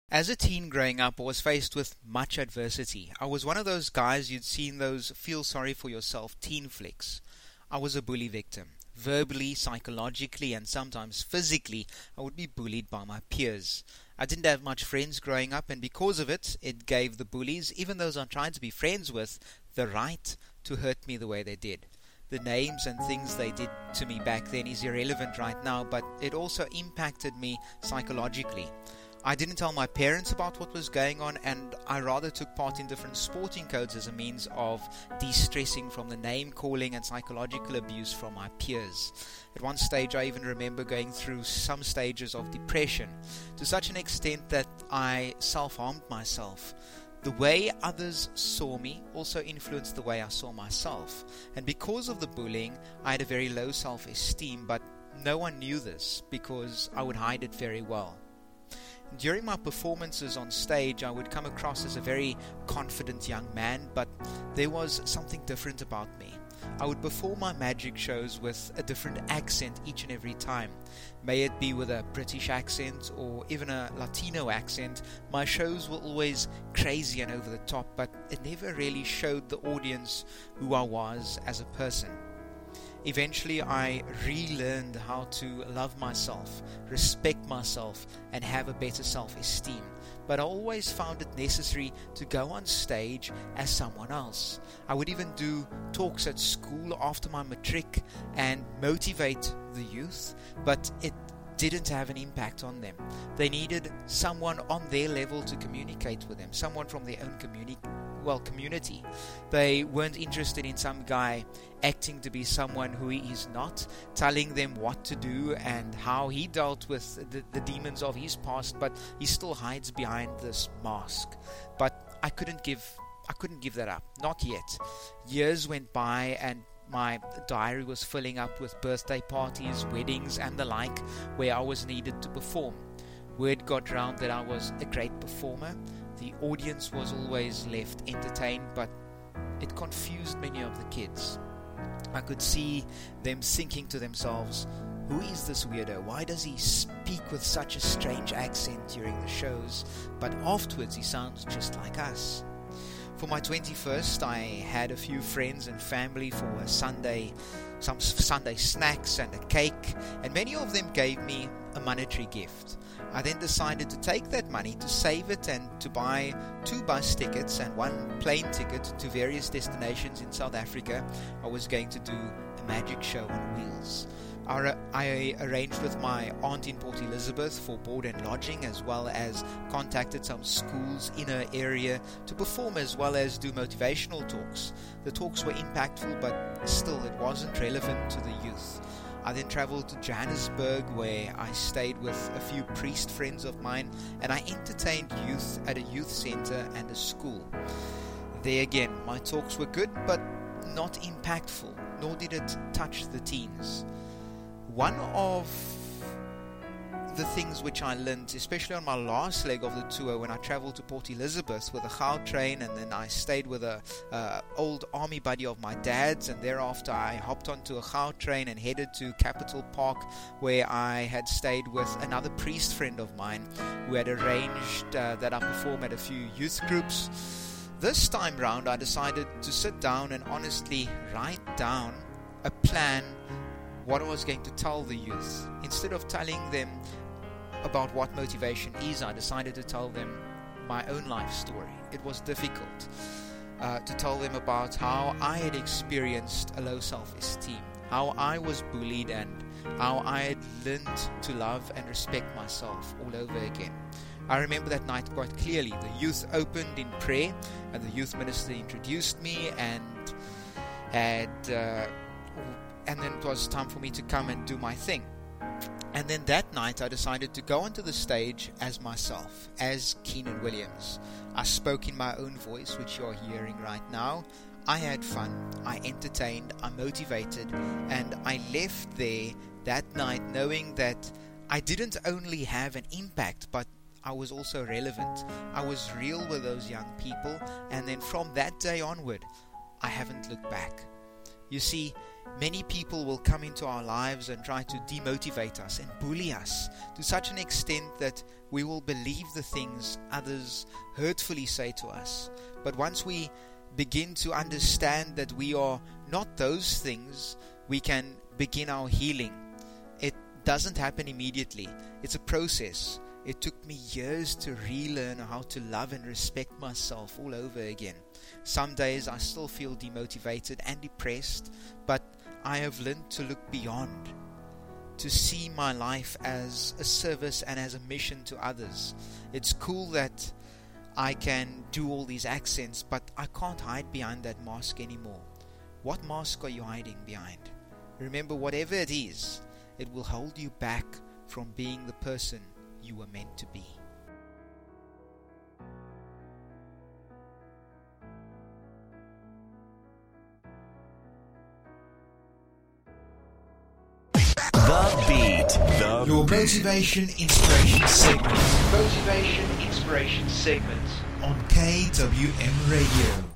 As a teen growing up, I was faced with much adversity. I was one of those guys you'd seen those feel sorry for yourself teen flicks. I was a bully victim. Verbally, psychologically, and sometimes physically, I would be bullied by my peers. I didn't have much friends growing up, and because of it, it gave the bullies, even those I'm trying to be friends with, the right to hurt me the way they did. The names and things they did to me back then is irrelevant right now, but it also impacted me psychologically. I didn't tell my parents about what was going on, and I rather took part in different sporting codes as a means of de-stressing from the name calling and psychological abuse from my peers. At one stage I even remember going through some stages of depression, to such an extent that I self-harmed myself. The way others saw me also influenced the way I saw myself, and because of the bullying I had a very low self-esteem, but no one knew this because I would hide it very well. During my performances on stage, I would come across as a very confident young man, but there was something different about me. I would perform my magic shows with a different accent each and every time. May it be with a British accent or even a Latino accent, my shows were always crazy and over the top, but it never really showed the audience who I was as a person. Eventually, I relearned how to love myself, respect myself, and have a better self-esteem. But I always found it necessary to go on stage as someone else. I would even do talks at school after my matric and motivate the youth, but it didn't have an impact on them. They needed someone on their level to communicate with them, someone from their own community. They weren't interested in some guy acting to be someone who he is not, telling them what to do and how he dealt with the demons of his past, but he still hides behind this mask. But I couldn't give that up, not yet. Years went by and my diary was filling up with birthday parties, weddings and the like, where I was needed to perform. Word got round that I was a great performer. The audience was always left entertained, but it confused many of the kids. I could see them thinking to themselves, who is this weirdo? Why does he speak with such a strange accent during the shows? But afterwards he sounds just like us. For my 21st, I had a few friends and family for a Sunday, some Sunday snacks and a cake, and many of them gave me a monetary gift. I then decided to take that money to save it and to buy 2 bus tickets and 1 plane ticket to various destinations in South Africa. I was going to do a magic show on wheels. I arranged with my aunt in Port Elizabeth for board and lodging, as well as contacted some schools in her area to perform as well as do motivational talks. The talks were impactful, but still it wasn't relevant to the youth. I then travelled to Johannesburg, where I stayed with a few priest friends of mine, and I entertained youth at a youth centre and a school. There again, my talks were good, but not impactful, nor did it touch the teens. One of the things which I learned, especially on my last leg of the tour, when I travelled to Port Elizabeth with a Gautrain, and then I stayed with a old army buddy of my dad's, and thereafter I hopped onto a Gautrain and headed to Capital Park, where I had stayed with another priest friend of mine who had arranged that I perform at a few youth groups. This time round I decided to sit down and honestly write down a plan what I was going to tell the youth. Instead of telling them about what motivation is, I decided to tell them my own life story. It was difficult to tell them about how I had experienced a low self-esteem, how I was bullied, and how I had learned to love and respect myself all over again. I remember that night quite clearly. The youth opened in prayer, and the youth minister introduced me and then it was time for me to come and do my thing. And then that night I decided to go onto the stage as myself, as Keenan Williams. I spoke in my own voice, which you're hearing right now. I had fun, I entertained, I motivated, and I left there that night knowing that I didn't only have an impact, but I was also relevant. I was real with those young people, and then from that day onward, I haven't looked back. You see, Many people will come into our lives and try to demotivate us and bully us to such an extent that we will believe the things others hurtfully say to us. But once we begin to understand that we are not those things, we can begin our healing. It doesn't happen immediately. It's a process. It took me years to relearn how to love and respect myself all over again. Some days I still feel demotivated and depressed, but I have learned to look beyond, to see my life as a service and as a mission to others. It's cool that I can do all these accents, but I can't hide behind that mask anymore. What mask are you hiding behind? Remember, whatever it is, it will hold you back from being the person you were meant to be. The Beat. Your motivation inspiration segment. Motivation inspiration segment on KWM Radio.